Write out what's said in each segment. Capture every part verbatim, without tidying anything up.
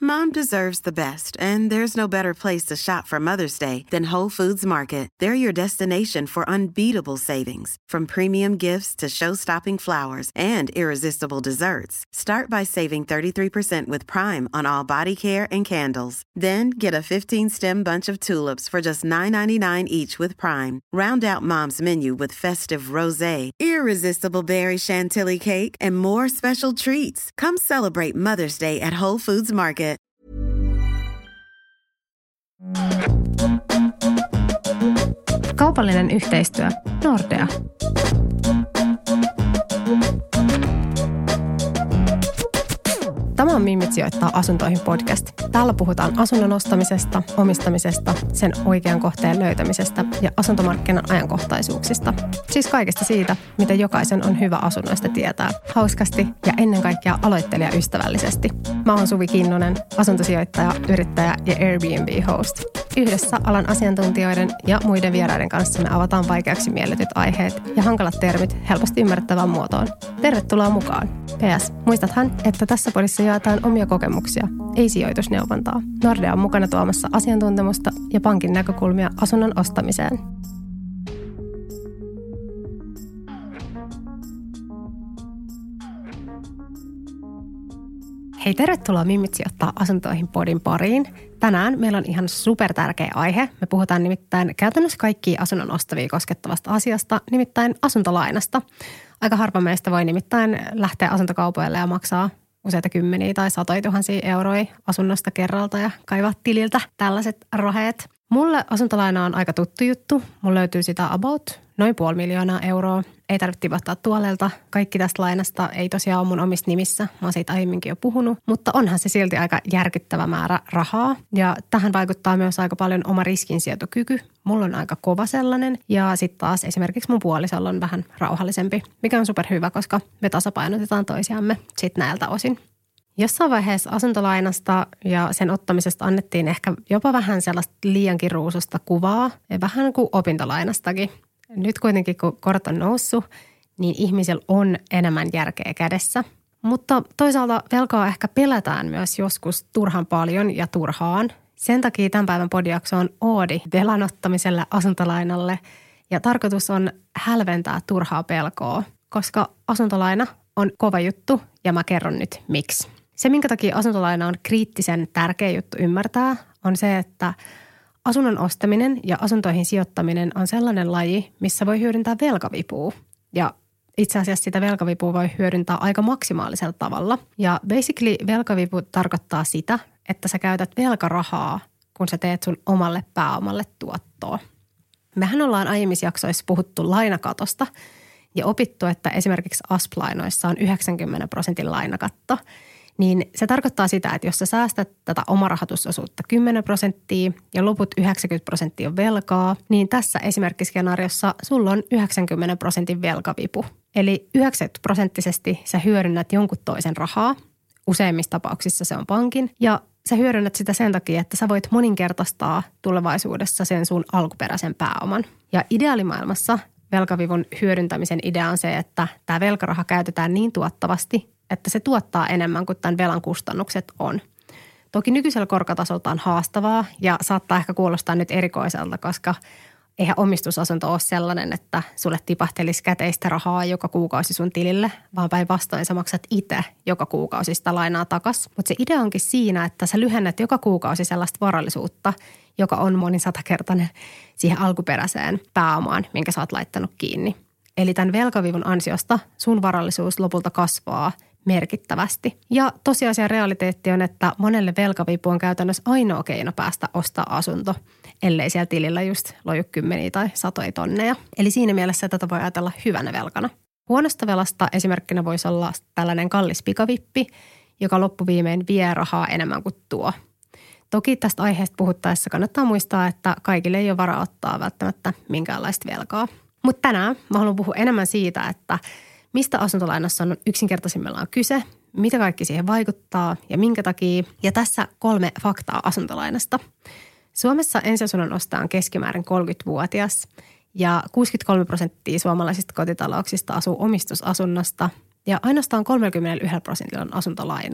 Mom deserves the best, and there's no better place to shop for Mother's Day than Whole Foods Market. They're your destination for unbeatable savings, from premium gifts to show-stopping flowers and irresistible desserts. Start by saving thirty-three percent with Prime on all body care and candles. Then get a fifteen-stem bunch of tulips for just nine ninety-nine each with Prime. Round out Mom's menu with festive rosé, irresistible berry chantilly cake, and more special treats. Come celebrate Mother's Day at Whole Foods Market. Kaupallinen yhteistyö Nordea. Tämä on Mimmit sijoittaa asuntoihin podcast. Täällä puhutaan asunnon ostamisesta, omistamisesta, sen oikean kohteen löytämisestä ja asuntomarkkinan ajankohtaisuuksista. Siis kaikesta siitä, miten jokaisen on hyvä asunnoista tietää. Hauskasti ja ennen kaikkea aloittelijaystävällisesti. Mä oon Suvi Kinnunen, asuntosijoittaja, yrittäjä ja Airbnb-host. Yhdessä alan asiantuntijoiden ja muiden vieraiden kanssa me avataan vaikeaksi mielletyt aiheet ja hankalat termit helposti ymmärrettävään muotoon. Tervetuloa mukaan. P S. Muistathan, että tässä podissa jaetaan omia kokemuksia, ei sijoitusneuvontaa. Nordea on mukana tuomassa asiantuntemusta ja pankin näkökulmia asunnon ostamiseen. Hei, tervetuloa Mimmit sijoittaa asuntoihin podin pariin. Tänään meillä on ihan supertärkeä aihe. Me puhutaan nimittäin käytännössä kaikkia asunnon ostavia koskettavasta asiasta, nimittäin asuntolainasta. Aika harva meistä voi nimittäin lähteä asuntokaupoille ja maksaa useita kymmeniä tai satoja tuhansia euroja asunnosta kerralta ja kaivaa tililtä tällaiset raheet. Mulle asuntolaina on aika tuttu juttu. Mulla löytyy sitä about noin puoli miljoonaa euroa. Ei tarvitse tipahtaa tuolelta. Kaikki tästä lainasta ei tosiaan ole mun omissa nimissä. Mä oon siitä aiemminkin jo puhunut. Mutta onhan se silti aika järkyttävä määrä rahaa. Ja tähän vaikuttaa myös aika paljon oma riskinsietokyky. Mulla on aika kova sellainen. Ja sitten taas esimerkiksi mun puolisolla on vähän rauhallisempi, mikä on superhyvä, koska me tasapainotetaan toisiamme sitten näiltä osin. Jossain vaiheessa asuntolainasta ja sen ottamisesta annettiin ehkä jopa vähän sellaista liiankin ruususta kuvaa, ja vähän kuin opintolainastakin. Nyt kuitenkin, kun korot on noussut, niin ihmisillä on enemmän järkeä kädessä. Mutta toisaalta velkaa ehkä pelätään myös joskus turhan paljon ja turhaan. Sen takia tämän päivän podijakso on oodi velan ottamiselle asuntolainalle, ja tarkoitus on hälventää turhaa pelkoa, koska asuntolaina on kova juttu, ja mä kerron nyt miksi. Se, minkä takia asuntolaina on kriittisen tärkeä juttu ymmärtää, on se, että asunnon ostaminen ja asuntoihin sijoittaminen on sellainen laji, missä voi hyödyntää velkavipua. Ja itse asiassa sitä velkavipua voi hyödyntää aika maksimaalisella tavalla. Ja basically velkavipu tarkoittaa sitä, että sä käytät velkarahaa, kun sä teet sun omalle pääomalle tuottoa. Mehän ollaan aiemmissa jaksoissa puhuttu lainakatosta ja opittu, että esimerkiksi A S P-lainoissa on yhdeksänkymmentä prosentin lainakatto. Niin se tarkoittaa sitä, että jos sä säästät tätä omarahoitusosuutta kymmenen prosenttia ja loput yhdeksänkymmentä prosenttia on velkaa, niin tässä esimerkkiskenaariossa sulla on yhdeksänkymmentä prosentin velkavipu. Eli yhdeksänkymmentä prosenttisesti sä hyödynnät jonkun toisen rahaa, useimmissa tapauksissa se on pankin, ja sä hyödynnät sitä sen takia, että sä voit moninkertaistaa tulevaisuudessa sen sun alkuperäisen pääoman. Ja ideaalimaailmassa velkavivun hyödyntämisen idea on se, että tämä velkaraha käytetään niin tuottavasti, että se tuottaa enemmän kuin tämän velan kustannukset on. Toki nykyisellä korkotasolta on haastavaa ja saattaa ehkä kuulostaa nyt erikoiselta, koska eihän omistusasunto ole sellainen, että sulle tipahtelisi käteistä rahaa joka kuukausi sun tilille, vaan päinvastoin sä maksat itse joka kuukausi sitä lainaa takaisin. Mutta se idea onkin siinä, että sä lyhennät joka kuukausi sellaista varallisuutta, joka on monisatakertainen siihen alkuperäiseen pääomaan, minkä sä oot laittanut kiinni. Eli tämän velkavivun ansiosta sun varallisuus lopulta kasvaa merkittävästi. Ja tosiasian realiteetti on, että monelle velkavipu on käytännössä ainoa keino päästä ostaa asunto, ellei siellä tilillä just loju kymmeniä tai satoja tonneja. Eli siinä mielessä tätä voi ajatella hyvänä velkana. Huonosta velasta esimerkkinä voisi olla tällainen kallis pikavippi, joka loppuviimein vie rahaa enemmän kuin tuo. Toki tästä aiheesta puhuttaessa kannattaa muistaa, että kaikille ei ole varaa ottaa välttämättä minkäänlaista velkaa. Mutta tänään mä haluan puhua enemmän siitä, että mistä asuntolainassa on yksinkertaisimmillaan kyse, mitä kaikki siihen vaikuttaa ja minkä takia. Ja tässä kolme faktaa asuntolainasta. Suomessa ensiasunnon ostaja on keskimäärin kolmekymmentävuotias ja kuusikymmentäkolme prosenttia suomalaisista kotitalouksista asuu omistusasunnosta ja ainoastaan kolmekymmentäyksi prosentilla on asuntolainaa.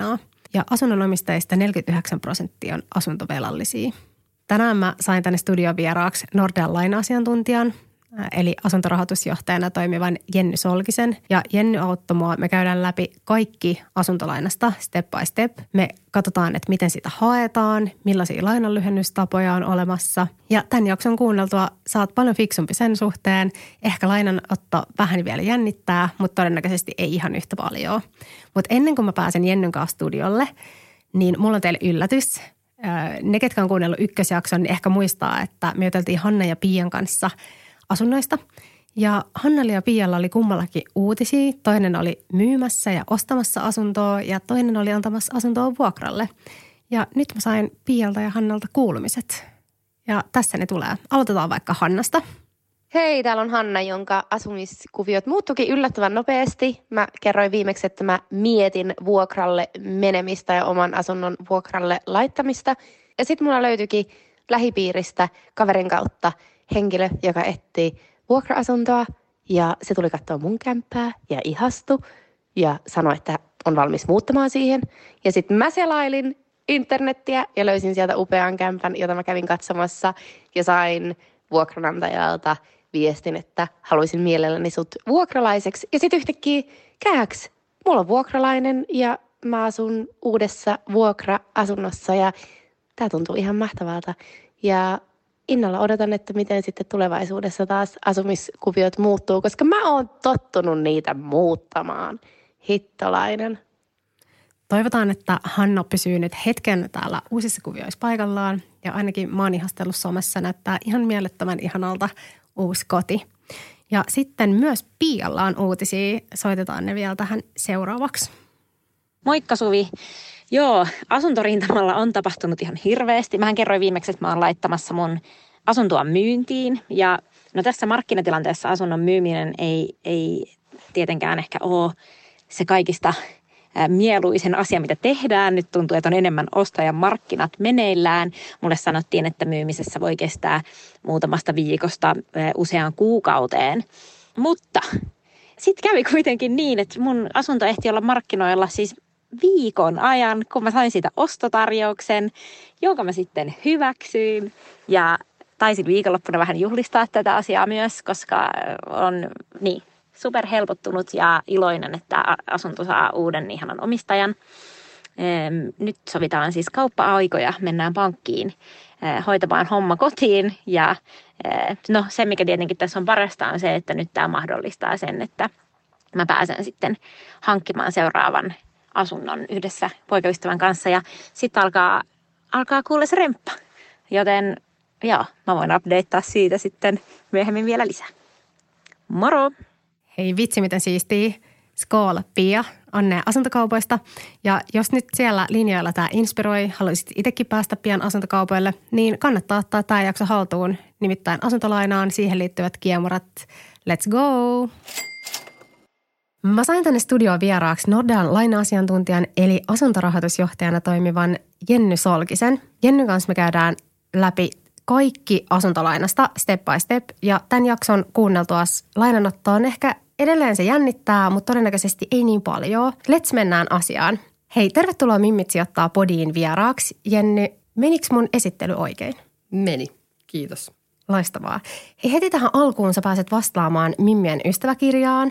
ja asunnonomistajista neljäkymmentäyhdeksän prosenttia on asuntovelallisia. Tänään mä sain tänne studion vieraaksi Nordean laina-asiantuntijan, eli asuntorahoitusjohtajana toimivan Jenny Solkisen. Ja Jenny auttoi mua. Me käydään läpi kaikki asuntolainasta step by step. Me katsotaan, että miten sitä haetaan, millaisia lainanlyhennystapoja on olemassa. Ja tämän jakson kuunneltua saat paljon fiksumpi sen suhteen. Ehkä lainanotto vähän vielä jännittää, mutta todennäköisesti ei ihan yhtä paljon. Mutta ennen kuin mä pääsen Jennyn kanssa studiolle, niin mulla on teille yllätys. Ne, ketkä on kuunnellut ykkösjakson, niin ehkä muistaa, että me juteltiin Hanna ja Pian kanssa asunnoista. Ja Hannalla ja Pialla oli kummallakin uutisia. Toinen oli myymässä ja ostamassa asuntoa ja toinen oli antamassa asuntoa vuokralle. Ja nyt mä sain Pialta ja Hannalta kuulumiset. Ja tässä ne tulee. Aloitetaan vaikka Hannasta. Hei, täällä on Hanna, jonka asumiskuviot muuttuikin yllättävän nopeasti. Mä kerroin viimeksi, että mä mietin vuokralle menemistä ja oman asunnon vuokralle laittamista. Ja sitten mulla löytyikin lähipiiristä kaverin kautta henkilö, joka etsii vuokra-asuntoa. Ja se tuli katsoa mun kämppää ja ihastui ja sanoi, että on valmis muuttamaan siihen. Ja sitten mä selailin internettiä ja löysin sieltä upean kämpän, jota mä kävin katsomassa ja sain vuokranantajalta viestin, että haluaisin mielelläni sut vuokralaiseksi. Ja sitten yhtäkkiä kääks, mulla on vuokralainen ja mä asun uudessa vuokra-asunnossa ja tää tuntuu ihan mahtavalta. Ja innolla odotan, että miten sitten tulevaisuudessa taas asumiskuviot muuttuu, koska mä oon tottunut niitä muuttamaan. Hittolainen. Toivotaan, että Hanna pysyy nyt hetken täällä uusissa kuvioissa paikallaan ja ainakin mä oon ihastellut somessa, näyttää ihan mielettömän ihanalta uusi koti. Ja sitten myös Pialla on uutisia, soitetaan ne vielä tähän seuraavaksi. Moikka Suvi. Joo, asuntorintamalla on tapahtunut ihan hirveästi. Mähän kerroin viimeksi, että mä oon laittamassa mun asuntoa myyntiin ja no tässä markkinatilanteessa asunnon myyminen ei, ei tietenkään ehkä ole se kaikista mieluisen asia, mitä tehdään. Nyt tuntuu, että on enemmän ostajan markkinat meneillään. Mulle sanottiin, että myymisessä voi kestää muutamasta viikosta useaan kuukauteen. Mutta sitten kävi kuitenkin niin, että mun asunto ehti olla markkinoilla siis viikon ajan, kun mä sain siitä ostotarjouksen, jonka mä sitten hyväksyin. Ja taisin viikonloppuna vähän juhlistaa tätä asiaa myös, koska on niin super helpottunut ja iloinen, että asunto saa uuden ihanan omistajan. Nyt sovitaan siis kauppa-aikoja, mennään pankkiin hoitamaan homma kotiin. Ja no se, mikä tietenkin tässä on parasta, on se, että nyt tämä mahdollistaa sen, että mä pääsen sitten hankkimaan seuraavan asunnon yhdessä poikaystävän kanssa. Ja sitten alkaa, alkaa kuulla se remppa. Joten joo, mä voin updateaa siitä sitten myöhemmin vielä lisää. Moro! Hei vitsi, miten siistii. Skål, Pia, Anne asuntokaupoista. Ja jos nyt siellä linjoilla tämä inspiroi, haluaisit itsekin päästä pian asuntokaupoille, niin kannattaa ottaa tämä jakso haltuun. Nimittäin asuntolainaan, siihen liittyvät kiemurat. Let's go! Mä sain tänne studioon vieraaksi Nordean laina-asiantuntijan eli asuntorahoitusjohtajana toimivan Jenny Solkisen. Jennyn kanssa me käydään läpi kaikki asuntolainasta step by step ja tämän jakson kuunneltuas lainanottoon ehkä edelleen se jännittää, mutta todennäköisesti ei niin paljon. Let's mennään asiaan. Hei, tervetuloa Mimmit sijoittaa podiin vieraaksi. Jenny, menikö mun esittely oikein? Meni, kiitos. Loistavaa. Hei, heti tähän alkuun sä pääset vastaamaan Mimmien ystäväkirjaan.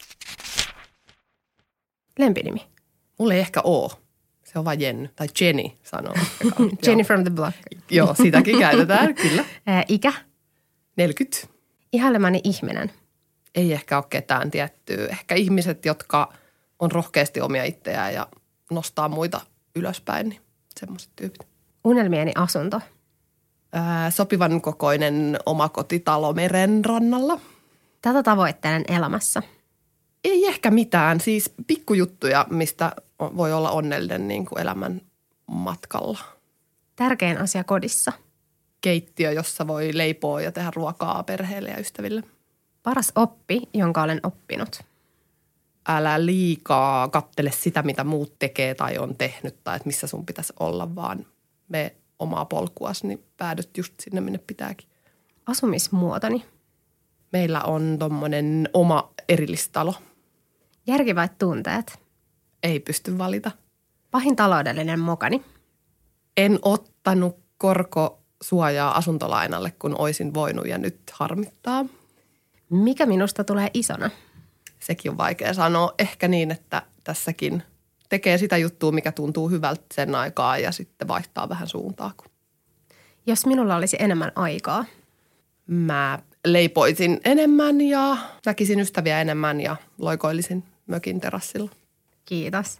Lempinimi? Mulla ei ehkä ole. Se on vain Jenny, tai Jenny sanoo. Jenny from the block. Joo, sitäkin käytetään, kyllä. Ikä? neljäkymmentä. Ihailemani ihminen? Ei ehkä ole ketään tiettyä. Ehkä ihmiset, jotka on rohkeasti omia itseään ja nostaa muita ylöspäin, niin semmoiset tyypit. Unelmieni asunto? Ää, sopivan kokoinen omakotitalo meren rannalla. Tätä tavoittelen elämässä? Ei ehkä mitään, siis pikkujuttuja, mistä voi olla onnellinen niin kuin elämän matkalla. Tärkein asia kodissa? Keittiö, jossa voi leipoa ja tehdä ruokaa perheelle ja ystäville. Paras oppi, jonka olen oppinut? Älä liikaa kattele sitä, mitä muut tekee tai on tehnyt tai että missä sun pitäisi olla, vaan me omaa polkuasi, niin päädyt just sinne, minne pitääkin. Asumismuotoni? Meillä on tommonen oma erillistalo. Järki vai tunteet? Ei pysty valita. Pahin taloudellinen mokani? En ottanut korkosuojaa asuntolainalle, kun oisin voinut ja nyt harmittaa. Mikä minusta tulee isona? Sekin on vaikea sanoa. Ehkä niin, että tässäkin tekee sitä juttua, mikä tuntuu hyvältä sen aikaa ja sitten vaihtaa vähän suuntaa. Jos minulla olisi enemmän aikaa? Mä leipoisin enemmän ja näkisin ystäviä enemmän ja loikoilisin mökin terassilla. Kiitos.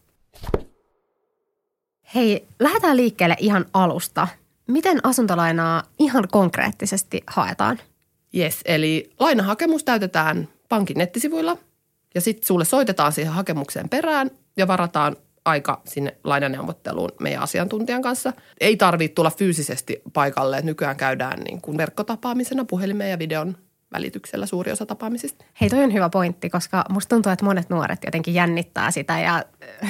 Hei, lähdetään liikkeelle ihan alusta. Miten asuntolainaa ihan konkreettisesti haetaan? Jes, eli lainahakemus täytetään pankin nettisivuilla ja sitten sulle soitetaan siihen hakemukseen perään ja varataan aika sinne lainaneuvotteluun meidän asiantuntijan kanssa. Ei tarvitse tulla fyysisesti paikalle, että nykyään käydään niin kuin verkkotapaamisena puhelimeen ja videon välityksellä suuri osa tapaamisista. Hei, toi on hyvä pointti, koska musta tuntuu, että monet nuoret jotenkin jännittää sitä ja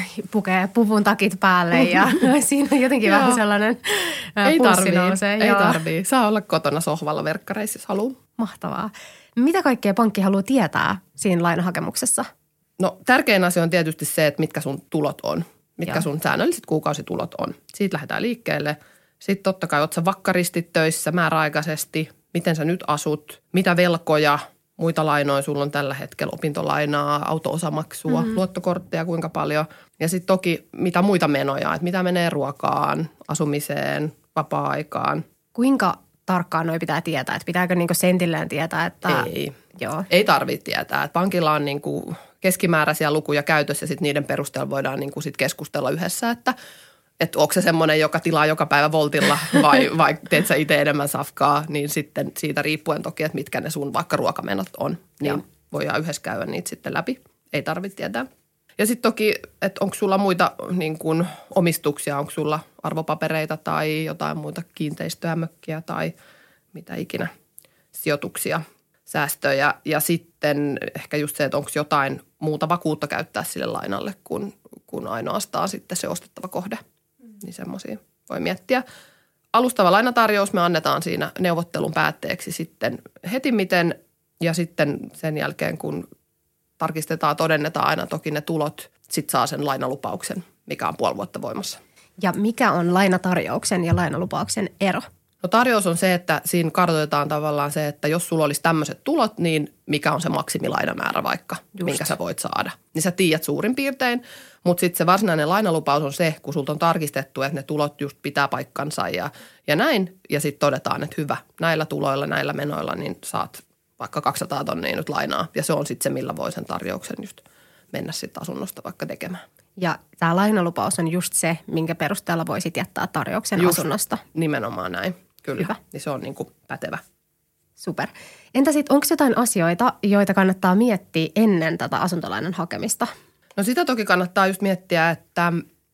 pukee puvun takit päälle ja siinä on jotenkin vähän sellainen ei pulssi tarvii, nousee. Ei Joo. tarvii. Saa olla kotona sohvalla verkkareissa, jos haluaa. Mahtavaa. Mitä kaikkea pankki haluaa tietää siinä lainahakemuksessa? No tärkein asia on tietysti se, että mitkä sun tulot on. Mitkä Joo. sun säännölliset kuukausitulot on. Siitä lähdetään liikkeelle. Sitten totta kai oot sä vakkaristit töissä määräaikaisesti. Miten sä nyt asut? Mitä velkoja, muita lainoja sulla on tällä hetkellä? Opintolainaa, auto-osamaksua, mm-hmm. luottokortteja kuinka paljon. Ja sitten toki mitä muita menoja, että mitä menee ruokaan, asumiseen, vapaa-aikaan. Kuinka tarkkaan noi pitää tietää? Että pitääkö niinku sentilleen tietää, että... Ei. Joo. Ei tarvitse tietää. Että pankilla on niin kuin keskimääräisiä lukuja käytössä ja sitten niiden perusteella voidaan niin kuin sit keskustella yhdessä, että että onko se semmoinen, joka tilaa joka päivä voltilla vai, vai teet sä itse enemmän safkaa, niin sitten siitä riippuen toki, että mitkä ne sun vaikka ruokamenot on, niin Joo. voidaan yhdessä käydä niitä sitten läpi. Ei tarvitse tietää. Ja sitten toki, että onko sulla muita niin kuin omistuksia, onko sulla arvopapereita tai jotain muita kiinteistöä, mökkiä tai mitä ikinä, sijoituksia, säästöjä. Ja sitten ehkä just se, että onko jotain muuta vakuutta käyttää sille lainalle kuin, kuin ainoastaan sitten se ostettava kohde. Niin semmoisia voi miettiä. Alustava lainatarjous me annetaan siinä neuvottelun päätteeksi sitten heti miten ja sitten sen jälkeen kun tarkistetaan, todennetaan aina toki ne tulot, sitten saa sen lainalupauksen, mikä on puoli vuotta voimassa. Ja mikä on lainatarjouksen ja lainalupauksen ero? No tarjous on se, että siinä kartoitetaan tavallaan se, että jos sulla olisi tämmöiset tulot, niin mikä on se maksimilainamäärä vaikka, Just. minkä sä voit saada. Niin sä tiedät suurin piirtein, mutta sitten se varsinainen lainalupaus on se, kun sulta on tarkistettu, että ne tulot just pitää paikkansa ja, ja näin. Ja sitten todetaan, että hyvä, näillä tuloilla, näillä menoilla, niin saat vaikka kaksisataa tonnia nyt lainaa. Ja se on sitten se, millä voi sen tarjouksen just mennä sitten asunnosta vaikka tekemään. Ja tämä lainalupaus on just se, minkä perusteella voisit jättää tarjouksen just asunnosta. Nimenomaan näin. Kyllä, Hyvä. Niin se on niin kuin pätevä. Super. Entä sitten, onko jotain asioita, joita kannattaa miettiä ennen tätä asuntolainan hakemista? No sitä toki kannattaa just miettiä, että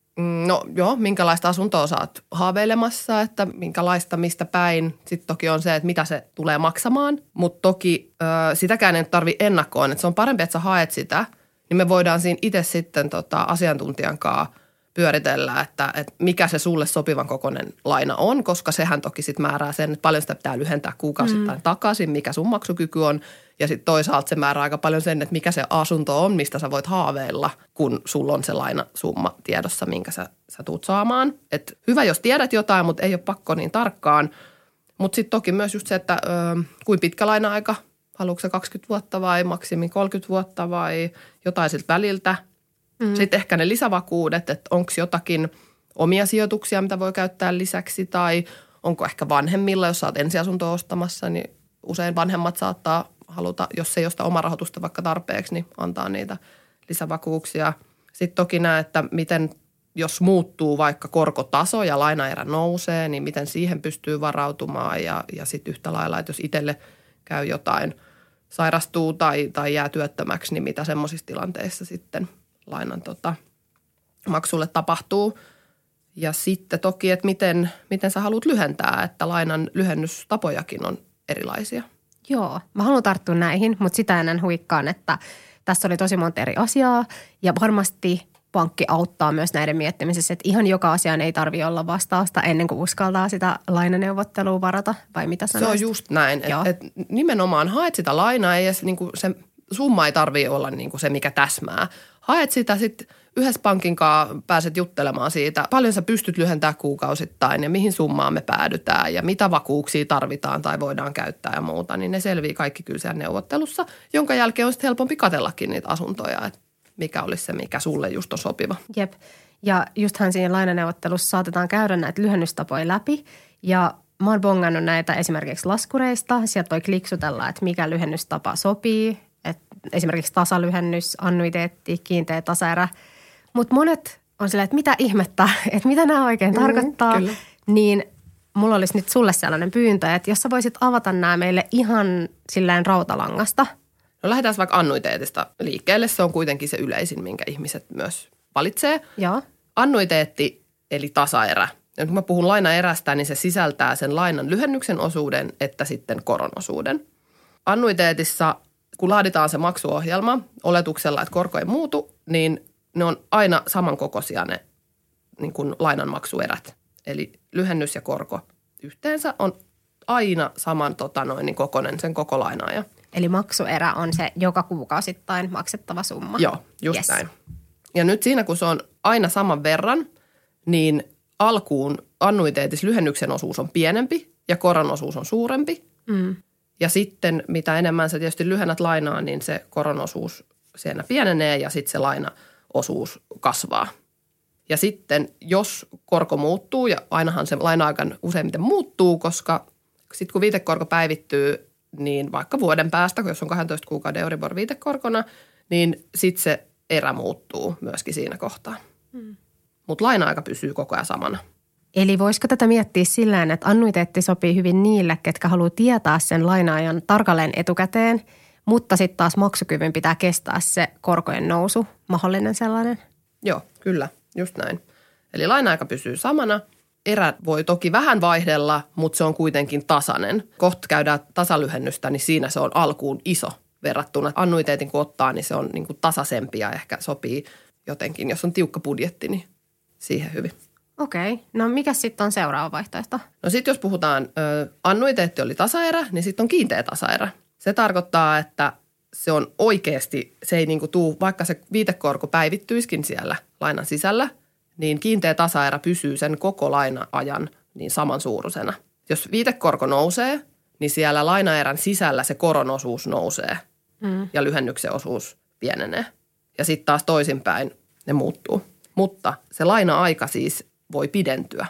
no joo, minkälaista asuntoa sä oot haaveilemassa, että minkälaista mistä päin. Sitten toki on se, että mitä se tulee maksamaan, mutta toki ö, sitäkään ei tarvitse ennakkoon. Että se on parempi, että sä haet sitä, niin me voidaan siinä itse sitten tota, asiantuntijan kanssa pyöritellä, että, että mikä se sulle sopivan kokoinen laina on, koska sehän toki sitten määrää sen, että paljon sitä pitää lyhentää kuukausittain mm. takaisin, mikä sun maksukyky on. Ja sitten toisaalta se määrää aika paljon sen, että mikä se asunto on, mistä sä voit haaveilla, kun sulla on se lainasumma tiedossa, minkä sä, sä tuut saamaan. Et hyvä, jos tiedät jotain, mutta ei ole pakko niin tarkkaan. Mutta sitten toki myös just se, että ö, kuinka pitkä laina-aika, haluatko sä kaksikymmentä vuotta vai maksimi kolmekymmentä vuotta vai jotain siltä väliltä. Mm. Sitten ehkä ne lisävakuudet, että onko jotakin omia sijoituksia, mitä voi käyttää lisäksi tai onko ehkä vanhemmilla, jos sä oot ensiasuntoa ostamassa, niin usein vanhemmat saattaa haluta, jos ei osta omarahoitusta vaikka tarpeeksi, niin antaa niitä lisävakuuksia. Sitten toki näe, että miten, jos muuttuu vaikka korkotaso ja lainaerä nousee, niin miten siihen pystyy varautumaan ja, ja sitten yhtä lailla, että jos itselle käy jotain, sairastuu tai, tai jää työttömäksi, niin mitä semmoisissa tilanteissa sitten lainan tota, maksulle tapahtuu. Ja sitten toki, että miten, miten sä haluat lyhentää, että lainan lyhennystapojakin on erilaisia. Joo, mä haluan tarttua näihin, mutta sitä ennen huikkaan, että tässä oli tosi monta eri asiaa ja varmasti pankki auttaa myös näiden miettimisessä, että ihan joka asiaan ei tarvitse olla vastausta ennen kuin uskaltaa sitä lainaneuvottelua varata vai mitä sanoisit? Se on just näin, että et nimenomaan haet sitä lainaa ja se, niin kuin se summa ei tarvitse olla niin kuin se, mikä täsmää. Haet sitä sitten yhdessä pankin kanssa, pääset juttelemaan siitä, paljon sä pystyt lyhentämään kuukausittain ja mihin summaan me päädytään ja mitä vakuuksia tarvitaan tai voidaan käyttää ja muuta. Niin ne selvii kaikki kyllä siellä neuvottelussa, jonka jälkeen on sitten helpompi katsellakin niitä asuntoja, että mikä olisi se, mikä sulle just on sopiva. Jep. Ja justhan siinä lainaneuvottelussa saatetaan käydä näitä lyhennystapoja läpi ja mä oon bongannut näitä esimerkiksi laskureista. Sieltä voi kliksutella, että mikä lyhennystapa sopii. Et esimerkiksi tasalyhennys, annuiteetti, kiinteä tasaerä. Mutta monet on silleen, että mitä ihmettä, että mitä nämä oikein mm, tarkoittaa. Kyllä. Niin mulla olisi nyt sulle sellainen pyyntö, että jos sä voisit avata nämä meille ihan silleen rautalangasta. No lähdetään vaikka annuiteetista liikkeelle. Se on kuitenkin se yleisin, minkä ihmiset myös valitsee. Joo. Annuiteetti eli tasaerä. Ja kun mä puhun lainaerästä, niin se sisältää sen lainan lyhennyksen osuuden että sitten koron osuuden. Annuiteetissa, kun laaditaan se maksuohjelma oletuksella, että korko ei muutu, niin ne on aina samankokoisia ne niin kuin lainanmaksuerät. Eli lyhennys ja korko yhteensä on aina saman tota noin, niin kokoinen sen koko lainaaja. Eli maksuerä on se joka kuukausittain maksettava summa. Joo, just yes. näin. Ja nyt siinä, kun se on aina saman verran, niin alkuun annuiteetissa lyhennyksen osuus on pienempi ja koron osuus on suurempi. Mm. Ja sitten mitä enemmän sä tietysti lyhennät lainaa, niin se koron osuus siinä pienenee ja sitten se lainaosuus kasvaa. Ja sitten jos korko muuttuu, ja ainahan se laina-aikan useimmiten muuttuu, koska sitten kun viitekorko päivittyy, niin vaikka vuoden päästä, jos on kahdentoista kuukauden Euribor viitekorkona, niin sitten se erä muuttuu myöskin siinä kohtaa. Mm. Mutta laina-aika pysyy koko ajan samana. Eli voisiko tätä miettiä sillä, että annuiteetti sopii hyvin niille, ketkä haluaa tietää sen lainaajan tarkalleen etukäteen, mutta sitten taas maksukyvyn pitää kestää se korkojen nousu, mahdollinen sellainen? Joo, kyllä, just näin. Eli laina-aika pysyy samana. Erä voi toki vähän vaihdella, mutta se on kuitenkin tasainen. Kohta käydään tasalyhennystä, niin siinä se on alkuun iso verrattuna. Annuiteetin kun ottaa, niin se on niin kuin tasaisempi ja ehkä sopii jotenkin, jos on tiukka budjetti, niin siihen hyvin. Okei. No mikä sitten on seuraava vaihtoehto? No sitten jos puhutaan, ö, annuiteetti oli tasaerä, niin sitten on kiinteä tasaerä. Se tarkoittaa, että se on oikeasti, se ei niinku tuu, vaikka se viitekorko päivittyisikin siellä lainan sisällä, niin kiinteä tasaerä pysyy sen koko laina-ajan niin samansuuruisena. Jos viitekorko nousee, niin siellä lainaerän sisällä se koron osuus nousee mm. ja lyhennyksen osuus pienenee. Ja sitten taas toisinpäin ne muuttuu. Mutta se laina-aika siis voi pidentyä.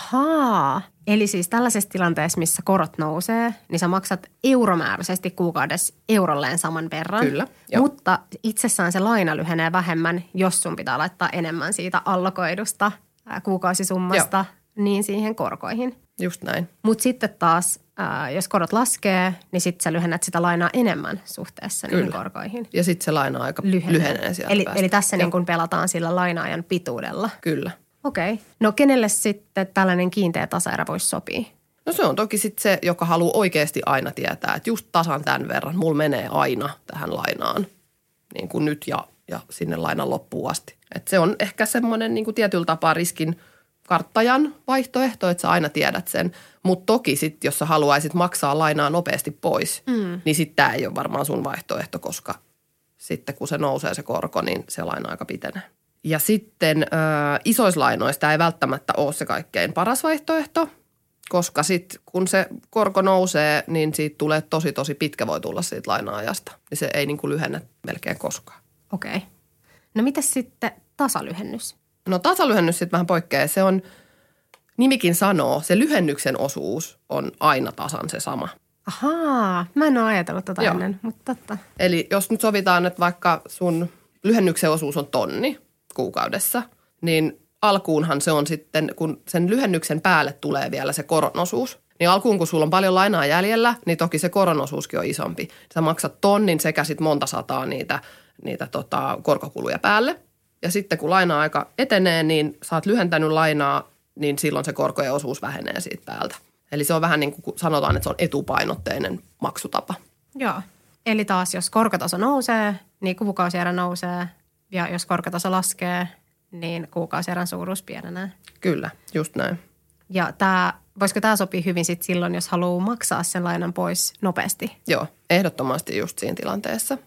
Ahaa. Eli siis tällaisessa tilanteessa, missä korot nousee, niin sä maksat euromääräisesti kuukaudessa eurolleen saman verran. Kyllä, joo. Mutta itsessään se laina lyhenee vähemmän, jos sun pitää laittaa enemmän siitä allokoidusta kuukausisummasta niin siihen korkoihin. Just näin. Mutta sitten taas, ää, jos korot laskee, niin sitten sä lyhennät sitä lainaa enemmän suhteessa Kyllä. niihin korkoihin. Ja sitten se laina-aika lyhenee, lyhenee sieltä eli, päästä. eli tässä niin kun pelataan sillä laina-ajan pituudella. Kyllä. Okei. Okay. No kenelle sitten tällainen kiinteä tasaerä voisi sopia? No se on toki sitten se, joka haluaa oikeasti aina tietää, että just tasan tämän verran mulla menee aina tähän lainaan niin kuin nyt ja, ja sinne lainan loppuun asti. Et se on ehkä semmoinen niin kuin tietyllä tapaa riskin karttajan vaihtoehto, että sä aina tiedät sen. Mutta toki sitten, jos sä haluaisit maksaa lainaa nopeasti pois, mm. niin sitten tämä ei ole varmaan sun vaihtoehto, koska sitten kun se nousee se korko, niin se laina-aika pitenee. Ja sitten ö, isoislainoista tämä ei välttämättä ole se kaikkein paras vaihtoehto, koska sitten kun se korko nousee, niin siitä tulee tosi tosi pitkä voi tulla siitä laina-ajasta. Niin se ei niin kuin lyhennä melkein koskaan. Okei. Okay. No mitäs sitten tasalyhennys? No tasalyhennys sitten vähän poikkeaa. Se on, nimikin sanoo, se lyhennyksen osuus on aina tasan se sama. Ahaa, mä en ole ajatellut tota Joo. ennen, mutta totta. Eli jos nyt sovitaan, että vaikka sun lyhennyksen osuus on tonni kuukaudessa, niin alkuunhan se on sitten, kun sen lyhennyksen päälle tulee vielä se koronosuus, niin alkuun kun sulla on paljon lainaa jäljellä, niin toki se koronosuuskin on isompi. Sä maksat tonnin sekä sitten monta sataa niitä, niitä tota, korkokuluja päälle. Ja sitten kun laina-aika etenee, niin sä oot lyhentänyt lainaa, niin silloin se korkojen osuus vähenee siitä päältä. Eli se on vähän niin kuin sanotaan, että se on etupainotteinen maksutapa. Joo. Eli taas jos korkotaso nousee, niin kuukausierä nousee. Ja jos korkotaso laskee, niin kuukausierän suuruus pienenee. Kyllä, just näin. Ja tämä, voisiko tämä sopia hyvin sit silloin, jos haluaa maksaa sen lainan pois nopeasti? Joo, ehdottomasti just siinä tilanteessa.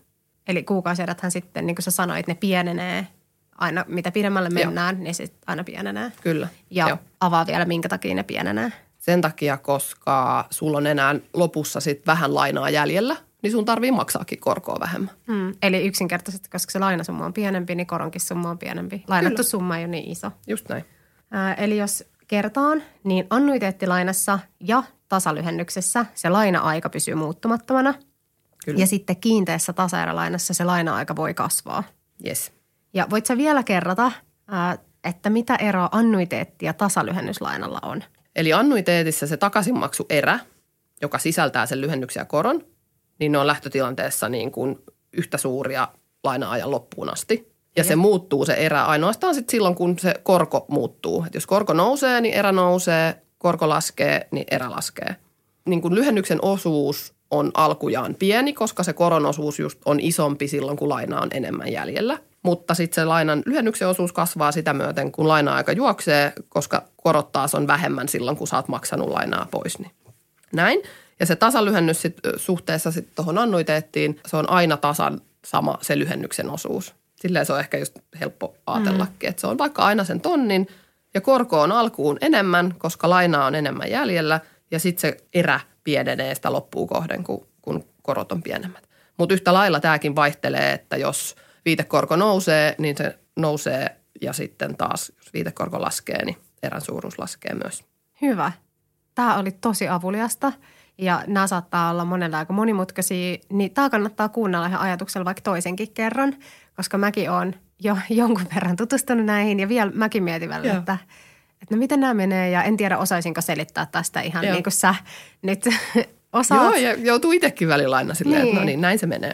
Eli kuukausieräthän sitten, niin kuin sä sanoit, ne pienenee aina, mitä pidemmälle mennään, Joo. niin se aina pienenee. Kyllä. Ja Joo. avaa vielä, minkä takia ne pienenee. Sen takia, koska sulla on enää lopussa sit vähän lainaa jäljellä, niin sun tarvii maksaakin korkoa vähemmän. Hmm. Eli yksinkertaisesti, koska se lainasumma on pienempi, niin koronkin summa on pienempi. Lainattu Kyllä. summa ei ole niin iso. Just näin. Ää, eli jos kertaan, niin annuiteettilainassa ja tasalyhennyksessä se laina-aika pysyy muuttumattomana. Kyllä. Ja sitten kiinteässä tasaerälainassa se laina-aika voi kasvaa. Yes. Ja voit sä vielä kerrata, ää, että mitä eroa annuiteetti- ja tasalyhennyslainalla on? Eli annuiteetissä se takaisinmaksuerä, joka sisältää sen lyhennyksen ja koron, niin ne on lähtötilanteessa niin kuin yhtä suuria laina-ajan loppuun asti. Ja se muuttuu se erä ainoastaan sitten silloin, kun se korko muuttuu. Et jos korko nousee, niin erä nousee, korko laskee, niin erä laskee. Niin kuin lyhennyksen osuus on alkujaan pieni, koska se koron osuus just on isompi silloin, kun laina on enemmän jäljellä. Mutta sitten se lainan lyhennyksen osuus kasvaa sitä myöten, kun laina-aika juoksee, koska korot taas on vähemmän silloin, kun sä oot maksanut lainaa pois. Niin. Näin. Ja se tasalyhennys sit, suhteessa sitten tuohon annuiteettiin, se on aina tasan sama se lyhennyksen osuus. Silleen se on ehkä just helppo ajatellakin, mm. että se on vaikka aina sen tonnin ja korko on alkuun enemmän, koska lainaa on enemmän jäljellä ja sitten se erä pienenee sitä loppuun kohden, kun, kun korot on pienemmät. Mutta yhtä lailla tämäkin vaihtelee, että jos viitekorko nousee, niin se nousee ja sitten taas, jos viitekorko laskee, niin erän suuruus laskee myös. Hyvä. Tämä oli tosi avuliasta ja nämä saattaa olla monella aika monimutkaisia, niin tämä kannattaa kuunnella ihan ajatuksella vaikka toisenkin kerran, koska mäkin olen jo jonkun verran tutustunut näihin ja vielä mäkin mietin välillä, että, että no miten nämä menee ja en tiedä osaisinko selittää tästä ihan Joo. niin kuin sä nyt osaat. Joo, ja joutuu itsekin välillä aina silleen, niin. että no niin, näin se menee.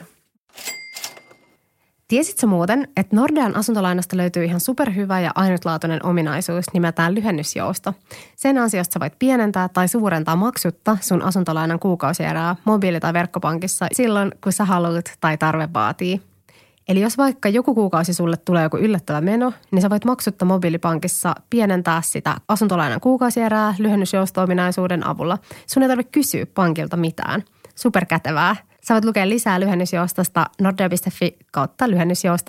Tiesitkö muuten, että Nordean asuntolainasta löytyy ihan superhyvä ja ainutlaatuinen ominaisuus nimeltään lyhennysjousto? Sen ansiosta sä voit pienentää tai suurentaa maksutta sun asuntolainan kuukausierää mobiili- tai verkkopankissa silloin, kun sä haluat tai tarve vaatii. Eli jos vaikka joku kuukausi sulle tulee joku yllättävä meno, niin sä voit maksutta mobiilipankissa pienentää sitä asuntolainan kuukausierää lyhennysjousto-ominaisuuden avulla. Sun ei tarvitse kysyä pankilta mitään. Superkätevää. Sä voit lukea lisää lyhennysjoustosta nordea piste fi kautta lyhennysjousto.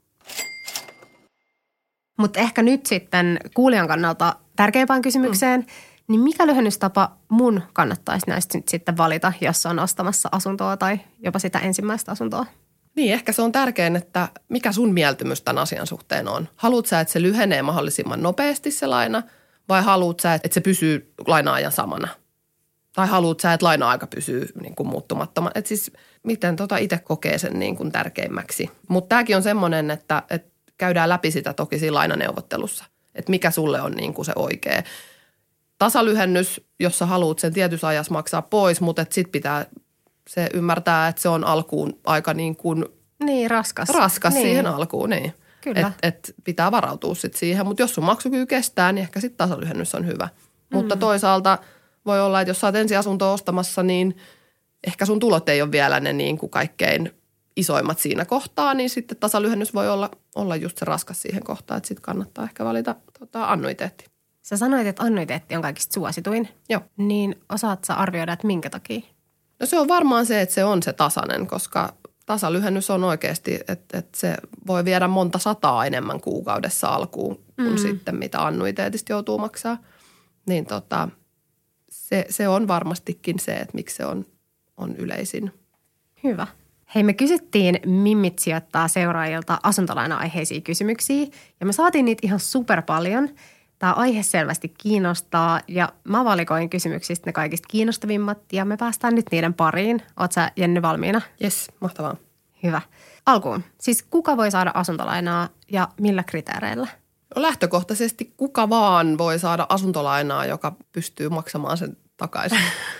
Mutta ehkä nyt sitten kuulijan kannalta tärkeimpään kysymykseen, mm. niin mikä lyhennystapa mun kannattaisi näistä nyt sitten valita, jos on ostamassa asuntoa tai jopa sitä ensimmäistä asuntoa? Niin, ehkä se on tärkein, että mikä sun mieltymys tämän asian suhteen on. Haluat sä, että se lyhenee mahdollisimman nopeasti se laina vai haluat sä, että se pysyy laina-ajan samana? Tai haluat sä, että laina-aika pysyy niin kuin muuttumattoman. Että siis miten tota itse kokee sen niin kuin tärkeimmäksi. Mutta tämäkin on semmoinen, että, että käydään läpi sitä toki siinä lainaneuvottelussa. Että mikä sulle on niin kuin se oikea. Tasalyhennys, jos sä haluat sen tietyssä ajassa maksaa pois, mutta sitten pitää se ymmärtää, että se on alkuun aika niin kuin niin, raskas. Raskas niin. siihen alkuun, niin. Että et pitää varautua sitten siihen. Mutta jos sun maksukyky kestää, niin ehkä sitten tasalyhennys on hyvä. Mm. Mutta toisaalta voi olla, että jos sä oot ensiasuntoa ostamassa, niin ehkä sun tulot ei ole vielä ne niin kuin kaikkein isoimmat siinä kohtaa, niin sitten tasalyhennys voi olla, olla just se raskas siihen kohtaan, että sitten kannattaa ehkä valita tota, annuiteetti. Sä sanoit, että annuiteetti on kaikista suosituin. Joo. Niin osaat sä arvioida, että minkä takia? No se on varmaan se, että se on se tasainen, koska tasalyhennys on oikeasti, että, että se voi viedä monta sataa enemmän kuukaudessa alkuun kuin mm. sitten mitä annuiteetista joutuu maksaa. Niin tota, se, se on varmastikin se, että miksi se on, on yleisin. Hyvä. Hei, me kysyttiin Mimmit sijoittaa seuraajilta asuntolaina-aiheisia kysymyksiä ja me saatiin niitä ihan super paljon. Tämä aihe selvästi kiinnostaa ja mä valikoin kysymyksistä ne kaikista kiinnostavimmat ja me päästään nyt niiden pariin. Oot sä, Jenny, valmiina? Jes, mahtavaa. Hyvä. Alkuun, siis kuka voi saada asuntolainaa ja millä kriteereillä? No lähtökohtaisesti kuka vaan voi saada asuntolainaa, joka pystyy maksamaan sen takaisin.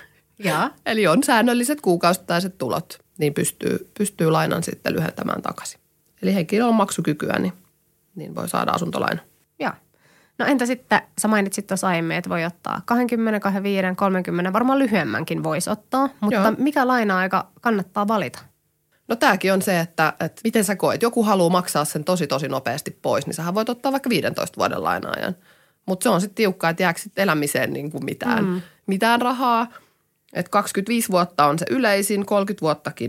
Ja. Eli on säännölliset kuukausittaiset tulot, niin pystyy, pystyy lainan sitten lyhentämään takaisin. Eli henkilö on maksukykyä, niin, niin voi saada asuntolaina. Joo. No entä sitten, sä mainitsit tuossa aiemmin, että voi ottaa kaksikymmentä, kaksikymmentäviisi, kolmekymmentä, varmaan lyhyemmänkin voisi ottaa, mutta Joo. mikä laina-aika kannattaa valita? No tämäkin on se, että, että miten sä koet. Joku haluaa maksaa sen tosi tosi nopeasti pois, niin sähän voit ottaa vaikka viidentoista vuoden laina-ajan. Mutta se on sitten tiukkaa, että jääkö sitten elämiseen niin kuin mitään, mm. mitään rahaa. Että kaksikymmentäviisi vuotta on se yleisin, kolmekymmentä vuottakin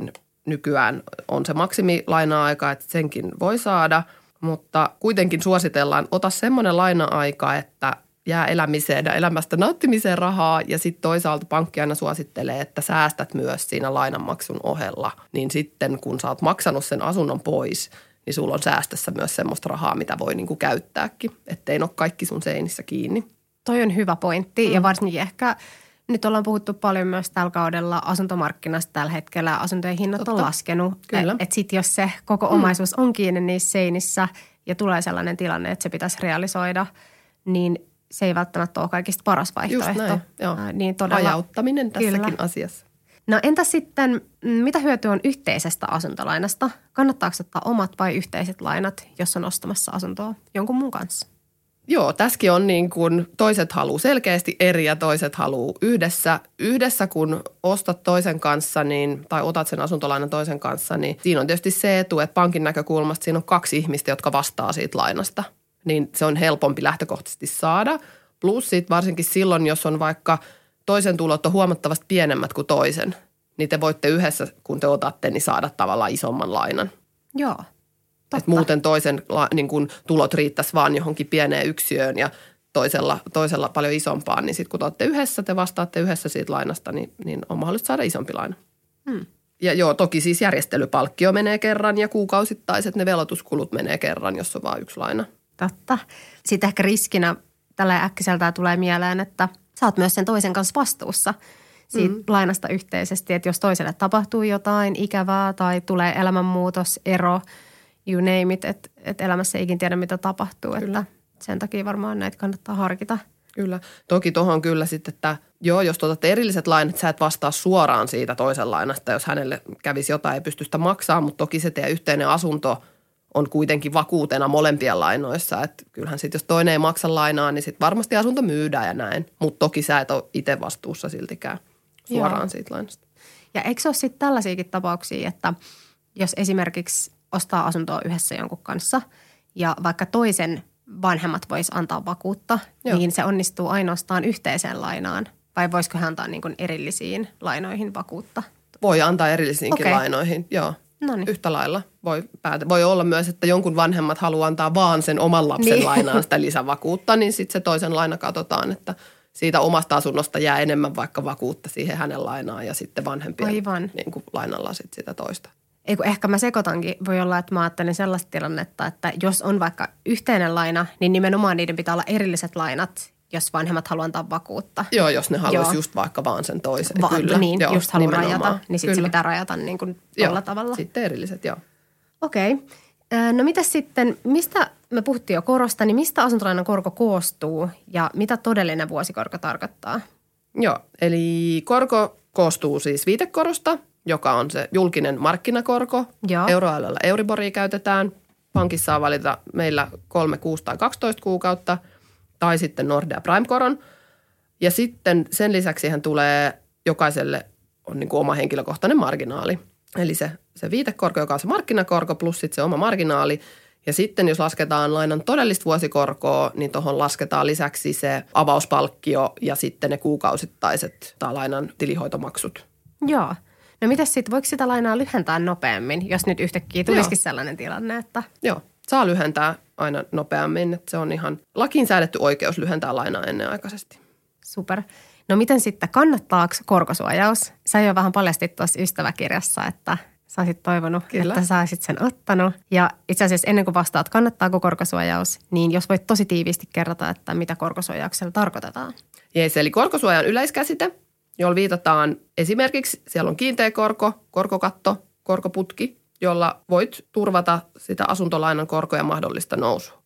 nykyään on se maksimilaina-aika, että senkin voi saada, mutta kuitenkin suositellaan, ota semmoinen laina-aika, että jää elämiseen ja elämästä nauttimiseen rahaa ja sitten toisaalta pankki aina suosittelee, että säästät myös siinä lainanmaksun ohella. Niin sitten kun sä oot maksanut sen asunnon pois, niin sulla on säästössä myös semmoista rahaa, mitä voi niinku käyttääkin, ettei ole kaikki sun seinissä kiinni. Toi on hyvä pointti mm. ja varsinkin ehkä nyt ollaan puhuttu paljon myös tällä kaudella asuntomarkkinasta tällä hetkellä. Asuntojen hinnat Totta. on laskenut. Että et sitten jos se koko omaisuus on kiinni niissä seinissä ja tulee sellainen tilanne, että se pitäisi realisoida, niin se ei välttämättä ole kaikista paras vaihtoehto. Just näin, joo. Niin todella, hajauttaminen tässäkin kyllä. asiassa. No entä sitten, mitä hyötyä on yhteisestä asuntolainasta? Kannattaako ottaa omat vai yhteiset lainat, jos on ostamassa asuntoa jonkun muun kanssa? Joo, tässäkin on niin kuin toiset haluaa selkeästi eri ja toiset haluaa yhdessä. Yhdessä kun ostat toisen kanssa niin, tai otat sen asuntolainan toisen kanssa, niin siinä on tietysti se etu, että pankin näkökulmasta siinä on kaksi ihmistä, jotka vastaa siitä lainasta. Niin se on helpompi lähtökohtaisesti saada. Plus sitten varsinkin silloin, jos on vaikka toisen tulot on huomattavasti pienemmät kuin toisen, niin te voitte yhdessä, kun te otatte, niin saada tavallaan isomman lainan. Joo. Että muuten toisen niin kun tulot riittäisi vaan johonkin pieneen yksiöön ja toisella, toisella paljon isompaan. Niin sitten kun te olette yhdessä, te vastaatte yhdessä siitä lainasta, niin, niin on mahdollista saada isompi laina. Hmm. Ja joo, toki siis järjestelypalkkio menee kerran ja kuukausittaiset ne velotuskulut menee kerran, jos on vain yksi laina. Totta. Sitten ehkä riskinä tällä äkkiseltään tulee mieleen, että sä oot myös sen toisen kanssa vastuussa siitä mm. lainasta yhteisesti. Että jos toiselle tapahtuu jotain ikävää tai tulee elämänmuutos, ero, you name it, että et elämässä ei ikin tiedä, mitä tapahtuu. Kyllä. Että sen takia varmaan näitä kannattaa harkita. Kyllä. Toki tuohon kyllä sitten, että joo, jos otatte erilliset lainat, sä et vastaa suoraan siitä toisen lainasta, jos hänelle kävisi jotain, ei pysty sitä maksamaan, mutta toki se teidän yhteinen asunto on kuitenkin vakuutena molempien lainoissa. Että kyllähän sitten, jos toinen ei maksa lainaa, niin sitten varmasti asunto myydään ja näin. Mutta toki sä et ole itse vastuussa siltikään suoraan joo. siitä lainasta. Ja eikö se ole sitten tällaisiakin tapauksia, että jos esimerkiksi ostaa asuntoa yhdessä jonkun kanssa ja vaikka toisen vanhemmat vois antaa vakuutta, joo. niin se onnistuu ainoastaan yhteiseen lainaan. Vai voisiko hän antaa niin kuin erillisiin lainoihin vakuutta? Voi antaa erillisiinkin okay. lainoihin, joo. Noniin. Yhtä lailla voi päätä. Voi olla myös, että jonkun vanhemmat haluaa antaa vaan sen oman lapsen niin. lainaan sitä lisävakuutta, niin sitten se toisen laina katsotaan, että siitä omasta asunnosta jää enemmän vaikka vakuutta siihen hänen lainaan ja sitten vanhempien niin kuin lainalla sit sitä toista. Eiku, ehkä mä sekoitankin. Voi olla, että mä ajattelen sellaista tilannetta, että jos on vaikka yhteinen laina, niin nimenomaan niiden pitää olla erilliset lainat, jos vanhemmat haluaa antaa vakuutta. Joo, jos ne haluaisi just vaikka vaan sen toisen. Va- kyllä. Niin, joo, just haluaa rajata, niin sitten se pitää rajata niin kuin tuolla tavalla. Sitten erilliset, joo. Okei. Okay. No mitä sitten, mistä, me puhuttiin jo korosta, niin mistä asuntolainan korko koostuu ja mitä todellinen vuosikorko tarkoittaa? Joo, eli korko koostuu siis viitekorosta, joka on se julkinen markkinakorko. Joo. Euroalueella Euriboria käytetään. Pankissa saa valita meillä kolme, kuusi tai kaksitoista kuukautta tai sitten Nordea Prime-koron. Ja sitten sen lisäksi hän tulee jokaiselle on niin kuin oma henkilökohtainen marginaali. Eli se, se viitekorko, joka on se markkinakorko plus sitten se oma marginaali. Ja sitten jos lasketaan lainan todellista vuosikorkoa, niin tuohon lasketaan lisäksi se avauspalkkio ja sitten ne kuukausittaiset tai lainan tilihoitomaksut. Joo. No mitäs sitten, voiko sitä lainaa lyhentää nopeammin, jos nyt yhtäkkiä tulisikin Joo. sellainen tilanne, että... Joo, saa lyhentää aina nopeammin, että se on ihan lakiin säädetty oikeus lyhentää lainaa ennenaikaisesti. Super. No miten sitten, kannattaako korkosuojaus? Sä jo vähän paljastit tuossa ystäväkirjassa, että sä olisit toivonut, Kyllä. että sä olisit sen ottanut. Ja itse asiassa ennen kuin vastaat, kannattaako korkosuojaus, niin jos voit tosi tiiviisti kerrota, että mitä korkosuojauksella tarkoitetaan. Jees, eli korkosuoja on yleiskäsite, jolla viitataan esimerkiksi, siellä on kiinteä korko, korkokatto, korkoputki, jolla voit turvata sitä asuntolainan korkoja mahdollista nousua.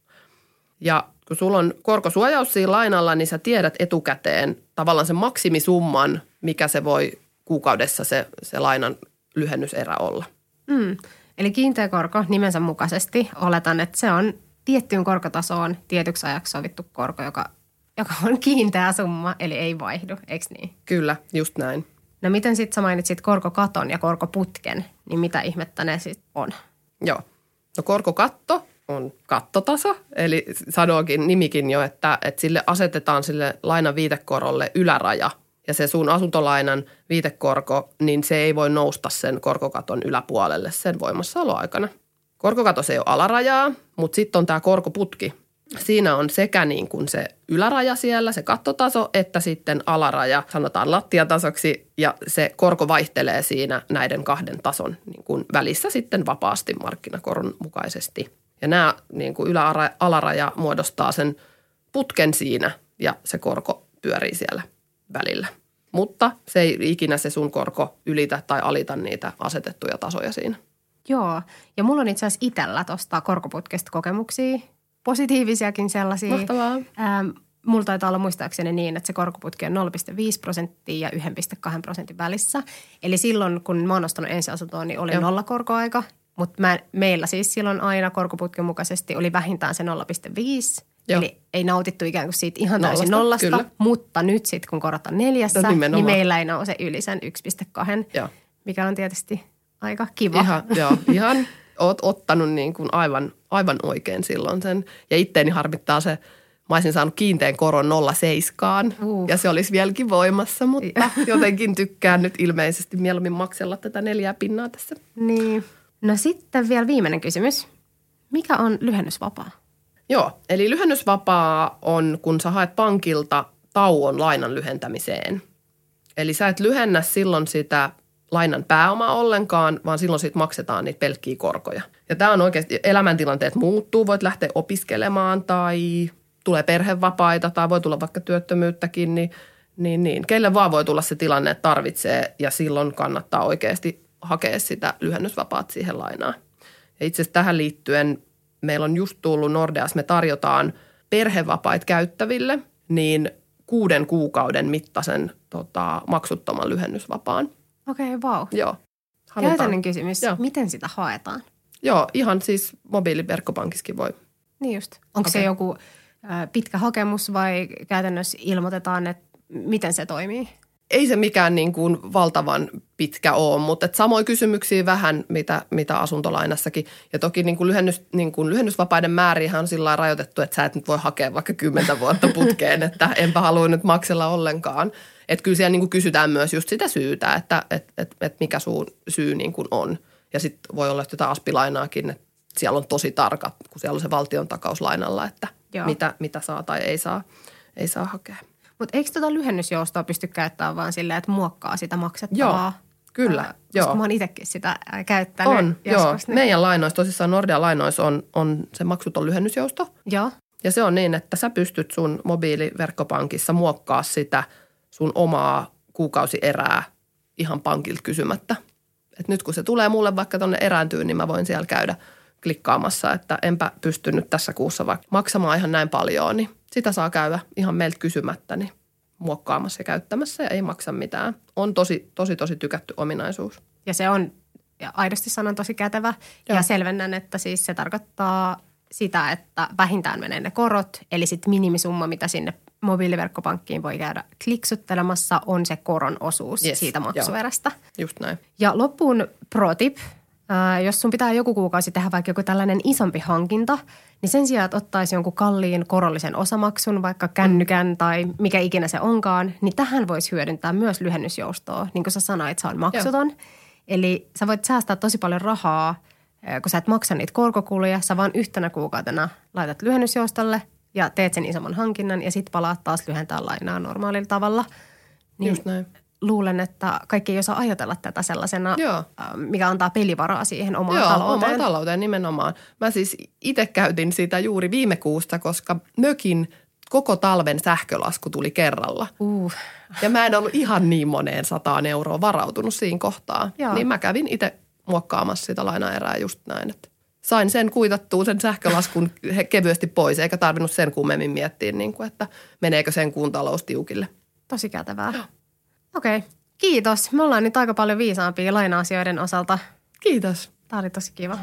Ja kun sulla on korkosuojaus siinä lainalla, niin sä tiedät etukäteen tavallaan sen maksimisumman, mikä se voi kuukaudessa se, se lainan lyhennyserä olla. Mm. Eli kiinteä korko nimensä mukaisesti, oletan, että se on tiettyyn korkotasoon tietyksi ajaksi sovittu korko, joka, joka on kiinteä summa, eli ei vaihdu, eikö niin? Kyllä, just näin. No miten sitten sä mainitsit korkokaton ja korkoputken, niin mitä ihmettä ne sitten on? Joo, no korkokatto on kattotaso, eli sanookin nimikin jo, että, että sille asetetaan sille lainan viitekorolle yläraja. ja se sun asuntolainan viitekorko, niin se ei voi nousta sen korkokaton yläpuolelle sen voimassaoloaikana. Korkokatos ei ole alarajaa, mutta sitten on tämä korkoputki. Siinä on sekä niin kuin se yläraja siellä, se kattotaso, että sitten alaraja, sanotaan lattiatasoksi, ja se korko vaihtelee siinä näiden kahden tason niin kuin välissä sitten vapaasti markkinakoron mukaisesti. Ja nämä niin kuin ylä-alaraja muodostaa sen putken siinä, ja se korko pyörii siellä välillä. Mutta se ei ikinä se sun korko ylitä tai alita niitä asetettuja tasoja siinä. Joo, ja mulla on itse asiassa itsellä tuosta korkoputkesta kokemuksia, positiivisiakin sellaisia. Mahtavaa. Ähm, mulla taitaa olla muistaakseni niin, että se korkoputki on nolla pilkku viisi prosenttia ja yksi pilkku kaksi prosentin välissä. Eli silloin, kun mä oon ostanut ensiasuntoon, niin oli Joo. nolla korkoaika. Mutta meillä siis silloin aina korkoputken mukaisesti oli vähintään se nolla pilkku viisi. Joo. Eli ei nautittu ikään kuin siitä ihan täysin nollasta. nollasta mutta nyt sitten, kun korot on neljässä, no, niin meillä ei nouse yli sen yksi pilkku kaksi, Joo. mikä on tietysti aika kiva. Ihan, joo, ihan oot ottanut niin kuin aivan, aivan oikein silloin sen. Ja itteeni harmittaa se, mä olisin saanut kiinteän koron nolla pilkku seitsemän uh. ja se olisi vieläkin voimassa, mutta jotenkin tykkään nyt ilmeisesti mieluummin maksella tätä neljää pinnaa tässä. Niin. No sitten vielä viimeinen kysymys. Mikä on lyhennysvapaa? Joo, eli lyhennysvapaa on, kun sä haet pankilta tauon lainan lyhentämiseen. Eli sä et lyhennä silloin sitä lainan pääomaa ollenkaan, vaan silloin siitä maksetaan niitä pelkkiä korkoja. Ja tämä on oikeasti, elämäntilanteet muuttuu, voit lähteä opiskelemaan tai tulee perhevapaita tai voi tulla vaikka työttömyyttäkin, niin, niin, niin. Keille vaan voi tulla se tilanne, että tarvitsee ja silloin kannattaa oikeasti hakea sitä lyhennysvapaat siihen lainaan. Ja itse asiassa tähän liittyen meillä on just tullut Nordeas, me tarjotaan perhevapaita käyttäville niin kuuden kuukauden mittaisen tota, maksuttoman lyhennysvapaan. Okei, okay, vau. Wow. Joo. Käytännön kysymys. Joo. Miten sitä haetaan? Joo, ihan siis mobiiliverkkopankissakin voi. Niin just. Onko okay. se joku ä, pitkä hakemus vai käytännössä ilmoitetaan, että miten se toimii? Ei se mikään niin kuin valtavan pitkä ole, mutta et samoin kysymyksiä vähän, mitä, mitä asuntolainassakin. Ja toki niin kuin lyhennys, niin kuin lyhennysvapaiden määriä on sillä lailla rajoitettu, että sä et nyt voi hakea vaikka kymmentä vuotta putkeen, että enpä halua nyt maksella ollenkaan. Että kyllä siellä niin kuin kysytään myös just sitä syytä, että et, et, et mikä sun syy niin kuin on. Ja sitten voi olla jotain aspilainaakin, että siellä on tosi tarkat, kun siellä on se valtion takauslainalla, että mitä, mitä saa tai ei saa, ei saa hakea. Mutta eikö tuota lyhennysjoustoa pysty käyttämään vaan silleen, että muokkaa sitä maksettavaa? Joo, kyllä. Ää, joo. Koska mä oon itsekin sitä käyttänyt. On, joskus, joo. Niin. Meidän lainoissa, tosissaan Nordea lainoissa on, on se maksuton lyhennysjousto. Joo. Ja se on niin, että sä pystyt sun mobiiliverkkopankissa muokkaa sitä sun omaa kuukausierää ihan pankilta kysymättä. Et nyt kun se tulee mulle vaikka tonne erääntyyn, niin mä voin siellä käydä klikkaamassa, että enpä pystynyt tässä kuussa vaikka maksamaan ihan näin paljon, niin sitä saa käydä ihan meiltä kysymättä, niin muokkaamassa ja käyttämässä ja ei maksa mitään. On tosi, tosi, tosi tykätty ominaisuus. Ja se on, ja aidosti sanon, tosi kätevä. Joo. Ja selvennän, että siis se tarkoittaa sitä, että vähintään menee ne korot, eli sitten minimisumma, mitä sinne mobiiliverkkopankkiin voi käydä kliksuttelemassa, on se koron osuus yes, siitä maksuerästä. Joo, just näin. Ja loppuun pro tip. Äh, jos sun pitää joku kuukausi tehdä vaikka joku tällainen isompi hankinta, niin sen sijaan, että ottaisi jonkun kalliin korollisen osamaksun, vaikka kännykän mm. tai mikä ikinä se onkaan, niin tähän voisi hyödyntää myös lyhennysjoustoa. Niin kuin sä sanoit, se on maksuton. Joo. Eli sä voit säästää tosi paljon rahaa, kun sä et maksa niitä korkokuluja. Sä vaan yhtenä kuukautena laitat lyhennysjoustolle ja teet sen isomman hankinnan ja sit palaat taas lyhentää lainaa normaalilla tavalla. Niin just näin. Luulen, että kaikki ei osaa ajatella tätä sellaisena, Joo. mikä antaa pelivaraa siihen omaan Joo, talouteen. Joo, omaan talouteen nimenomaan. Mä siis itse käytin sitä juuri viime kuusta, koska mökin koko talven sähkölasku tuli kerralla. Uh. Ja mä en ollut ihan niin moneen sataan euroa varautunut siinä kohtaa. Joo. Niin mä kävin itse muokkaamassa sitä lainaerää just näin, että sain sen kuitattua sen sähkölaskun kevyesti pois, eikä tarvinnut sen kummemmin miettiä, niin kuin, että meneekö sen kuun talous tiukille. Tosi kätevää. Joo. Okei, okay. Kiitos. Me ollaan nyt aika paljon viisaampia laina-asioiden osalta. Kiitos. Tämä oli tosi kiva.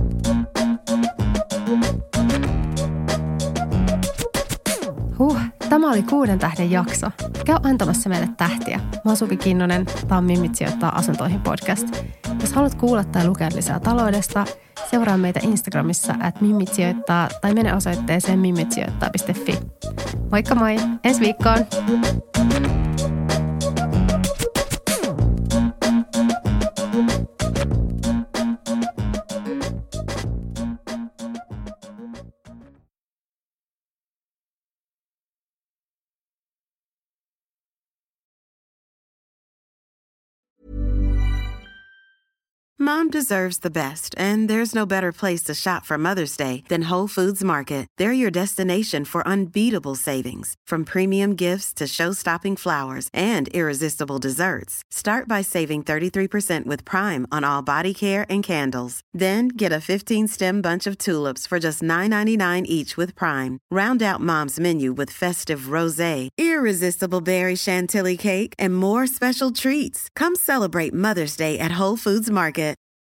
Huh. Tämä oli Kuuden tähden jakso. Käy antamassa meille tähtiä. Mä oon Suvi Kinnunen. Tää on Mimmit sijoittaa asuntoihin podcast. Jos haluat kuulla tai lukea lisää taloudesta, seuraa meitä Instagramissa at Mimmit sijoittaa tai mene osoitteeseen mimmitsijoittaa piste fi. Moikka moi! Ensi viikkoon! Mom deserves the best, and there's no better place to shop for Mother's Day than Whole Foods Market. They're your destination for unbeatable savings, from premium gifts to show-stopping flowers and irresistible desserts. Start by saving thirty-three percent with Prime on all body care and candles. Then get a fifteen-stem bunch of tulips for just nine ninety-nine each with Prime. Round out Mom's menu with festive rosé, irresistible berry chantilly cake, and more special treats. Come celebrate Mother's Day at Whole Foods Market.